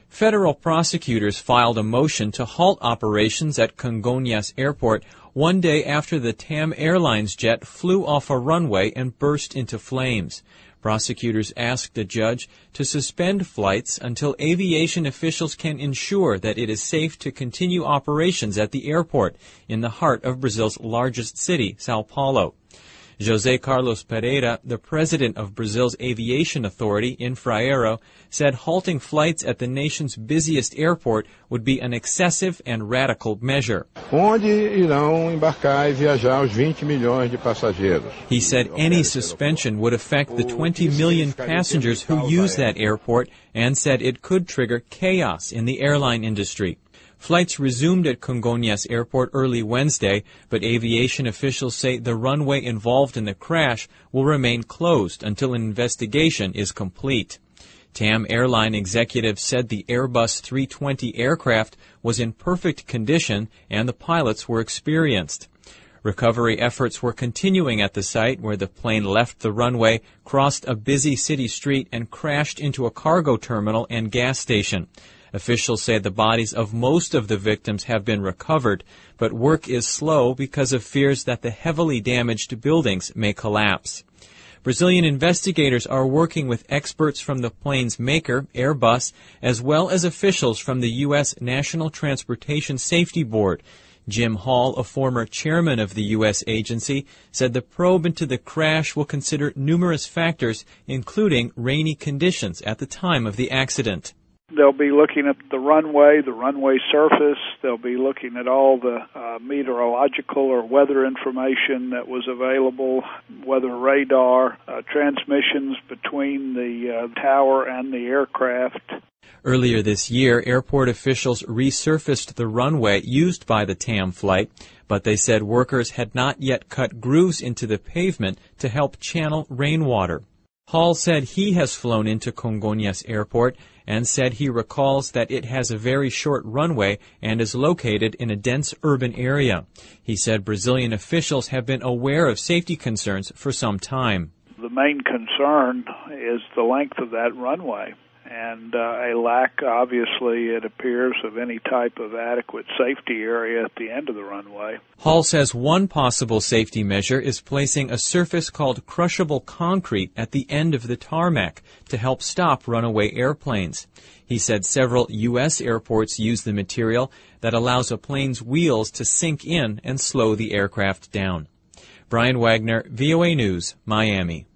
Federal prosecutors filed a motion to halt operations at Congonhas Airport one day after the TAM Airlines jet flew off a runway and burst into flames. Prosecutors asked the judge to suspend flights until aviation officials can ensure that it is safe to continue operations at the airport in the heart of Brazil's largest city, Sao Paulo. José Carlos Pereira, the president of Brazil's aviation authority, Infraero, said halting flights at the nation's busiest airport would be an excessive and radical measure. Onde irão embarcar e viajar os 20 milhões de passageiros. He said any suspension would affect the 20 million passengers who use that airport and said it could trigger chaos in the airline industry. Flights resumed at Congonhas Airport early Wednesday, but aviation officials say the runway involved in the crash will remain closed until an investigation is complete. TAM airline executives said the Airbus 320 aircraft was in perfect condition and the pilots were experienced. Recovery efforts were continuing at the site where the plane left the runway, crossed a busy city street, and crashed into a cargo terminal and gas station. Officials say the bodies of most of the victims have been recovered, but work is slow because of fears that the heavily damaged buildings may collapse. Brazilian investigators are working with experts from the plane's maker, Airbus, as well as officials from the U.S. National Transportation Safety Board. Jim Hall, a former chairman of the U.S. agency, said the probe into the crash will consider numerous factors, including rainy conditions at the time of the accident. They'll be looking at the runway surface. They'll be looking at all the meteorological or weather information that was available, weather radar, transmissions between the tower and the aircraft. Earlier this year, airport officials resurfaced the runway used by the TAM flight, but they said workers had not yet cut grooves into the pavement to help channel rainwater. Hall said he has flown into Congonhas Airport and said he recalls that it has a very short runway and is located in a dense urban area. He said Brazilian officials have been aware of safety concerns for some time. The main concern is the length of that runway and a lack, obviously, it appears, of any type of adequate safety area at the end of the runway. Hall says one possible safety measure is placing a surface called crushable concrete at the end of the tarmac to help stop runaway airplanes. He said several U.S. airports use the material that allows a plane's wheels to sink in and slow the aircraft down. Brian Wagner, VOA News, Miami.